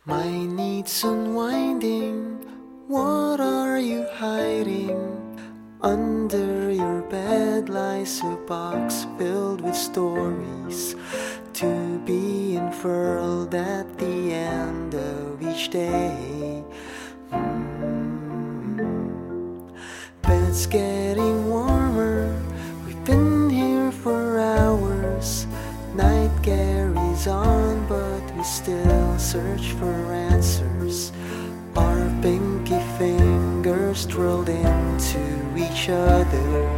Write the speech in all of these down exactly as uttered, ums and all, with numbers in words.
My needs unwinding, what are you hiding? Under your bed lies a box filled with stories to be unfurled at the end of each day. Mm. Bed's getting warmer, we've been here for hours. Night carries on, but we still search for answers. Our pinky fingers twirled into each other.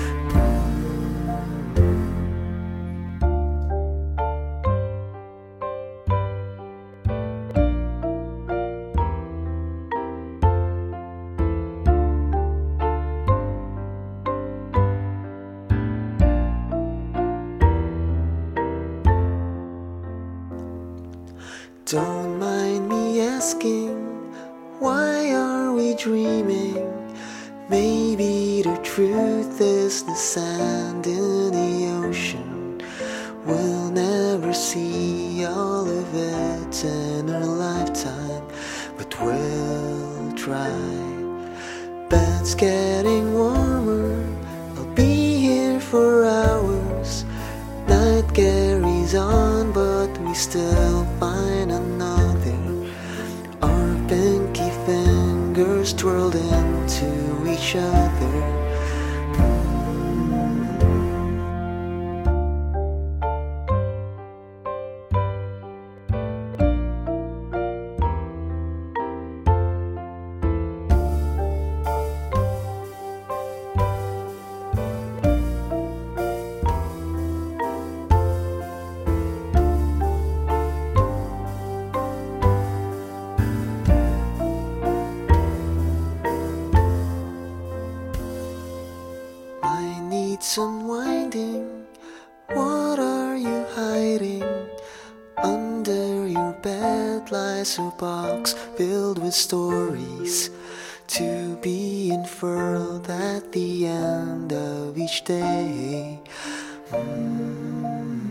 Don't mind me asking, why are we dreaming? Maybe the truth is the sand in the ocean. We'll never see all of it in our lifetime, but we'll try. Bed's getting warmer, I'll be here for hours. Night carries on, but we still find another. Our pinky fingers twirled into each other. It's unwinding, what are you hiding? Under your bed lies a box filled with stories to be unfurled at the end of each day. Mm.